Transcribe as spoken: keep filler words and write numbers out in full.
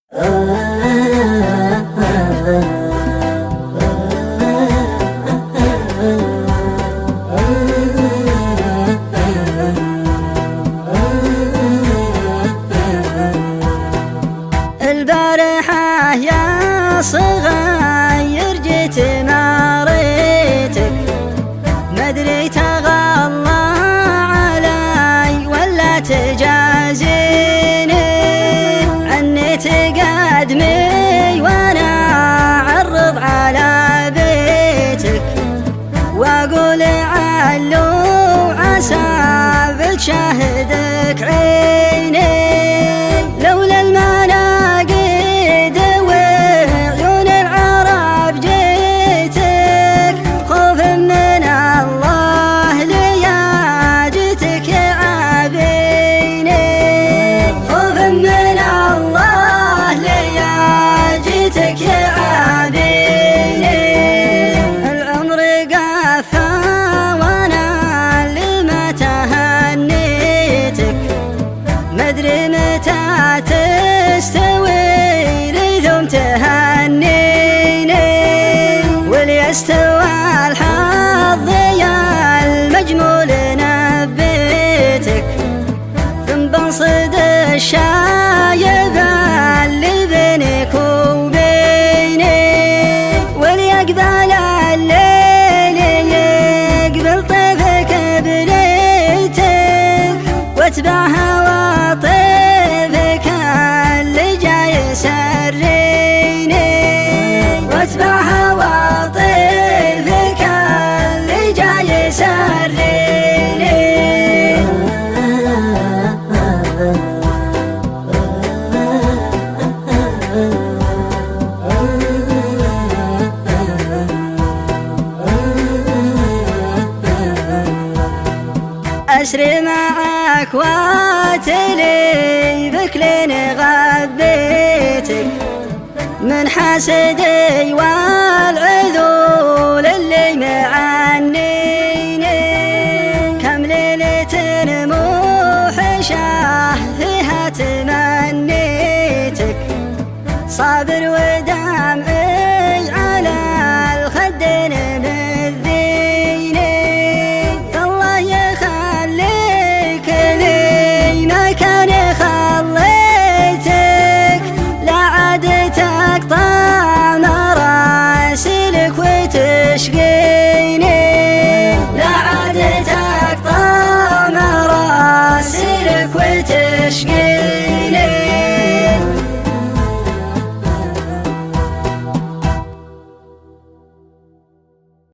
البارحة يا صغير جيت مريتك، مدري تغلى علي ولا تجازيني، عني تقدمي وانا اعرض على بيتك، واقول علو عسى بتشاهدك عيني، لولا المناقيد وعيون العرب جيتك، خوف من الله لياجتك عابيني، خوف من الله لياجتك عابيني. العمر قفى وانا لما تهنيتك، مدري متى تستوي لي ثم تهنيني، وليستوى الحظ يا المجمول نبيتك، ثم بنصد الشايب اللي بينك وبيني، وليقبل الليل يقبل طيفك بليتك، واتبع هوى طيفك اللي جاي يسريني، واتبع هوى طيفك اللي جاي يسريني. أسري معك واتلي بك لين غبيتك، من حسدي والعذول اللي معنيني، كم ليلة موحشة فيها تمنيتك، صابر